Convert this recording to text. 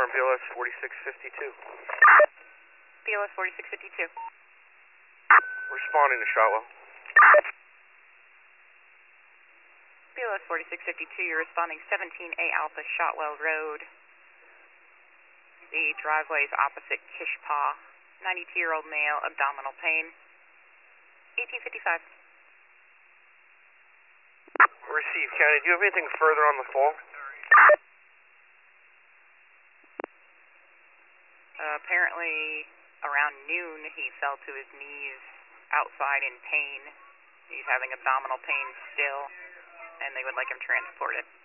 Tower and BLS 4652. BLS 4652. Responding to Shotwell. BLS 4652, you're responding 17A Alpha Shotwell Road. The driveway is opposite Kishpaw. 92-year-old male, abdominal pain. 1855. Received. County, do you have anything further on the fall? Apparently, around noon, he fell to his knees outside in pain. He's having abdominal pain still, and they would like him transported.